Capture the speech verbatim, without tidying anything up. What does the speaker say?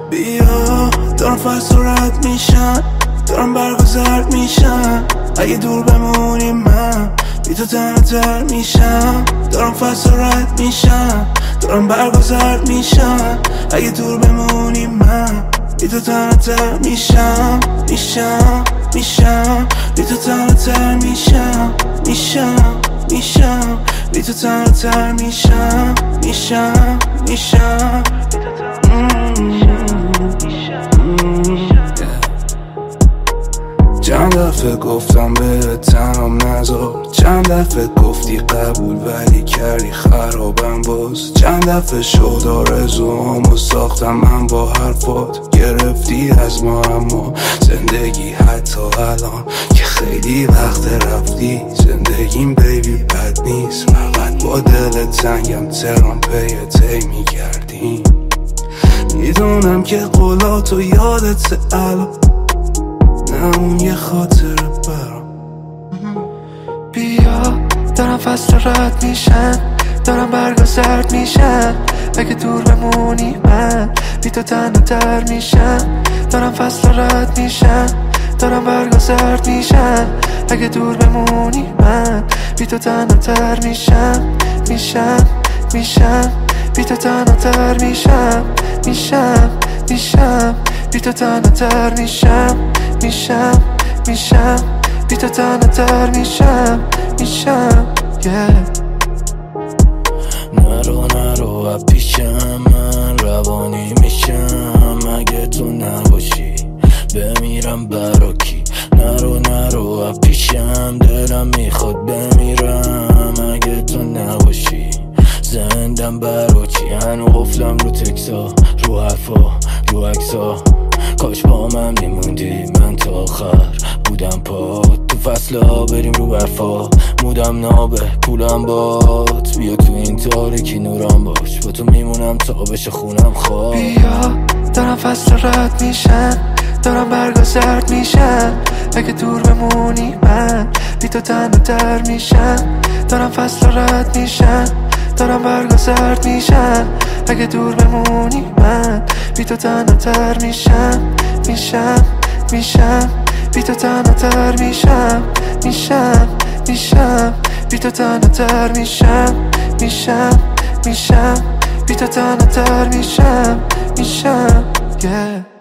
بیا دارم فصل رد میشن، دارم برگا زرد میشن. اگه دور بمونی من بی تو تنها تر میشم. دارم فصل رد میشن، دارم برگا زرد میشن. اگه دور بمونی من بی تو تنها تر میشم. میشم میشم بی تو تنها تر میشم. میشم میشم بی تو تنها تر میشم. میشم میشم چند دفعه گفتم به تنم نذار، چند دفعه گفتی قبول ولی کردی خرابم باز. چند دفعه شد آرزوهامو ساختم من با حرفات، گرفتی از ما اما زندگی حتی الان که خیلی وقت رفتی. زندگیم بیبی بد نیست، فقط با دل تنگم ترام پیت هی میگردیم. میدونم که قولاتو یادت الان، نه اون یه خاطر برام. بیا دارم فصل رد میشن، دارم برگا زرد میشن. اگه دور بمونی من بی تو تنها تر میشم. دارم فصل رد میشن، دارم برگا زرد میشن. اگه دور بمونی من بی تو تنها تر میشم. میشم میشم بی تو تنها تر میشم. میشم میشم بی تو تنها تر میشم. میشم میشم بی تو تنها تر میشم. میشم yeah. نرو نرو و پیشم من روانی میشم. اگه تو نباشی بمیرم برا کی؟ نرو نرو و پیشم دلم میخواد بمیرم. اگه تو نباشی زندم برا چی؟ هنو قفلم رو تکسا، رو حرفا، رو عکسا. کاش با من میموندی، من تا آخر بودم پات. تو فصلها بریم رو برفا، مودم نابه پولم بات. بیا تو این تاریکی نورم باش، با تو میمونم تا بشه خونم خواب. بیا دارم فصل رد میشن، دارم برگا زرد میشن. اگه دور بمونی من بی تو تنها تر میشم. دارم فصل رد میشن، دارم برگا زرد میشن. اگه دور بمونی من بی تو تنها تر میشم. میشم میشم بی تو تنها تر میشم. میشم میشم بی تو تنها تر میشم. میشم میشم بی تو تنها تر میشم. میشم yeah.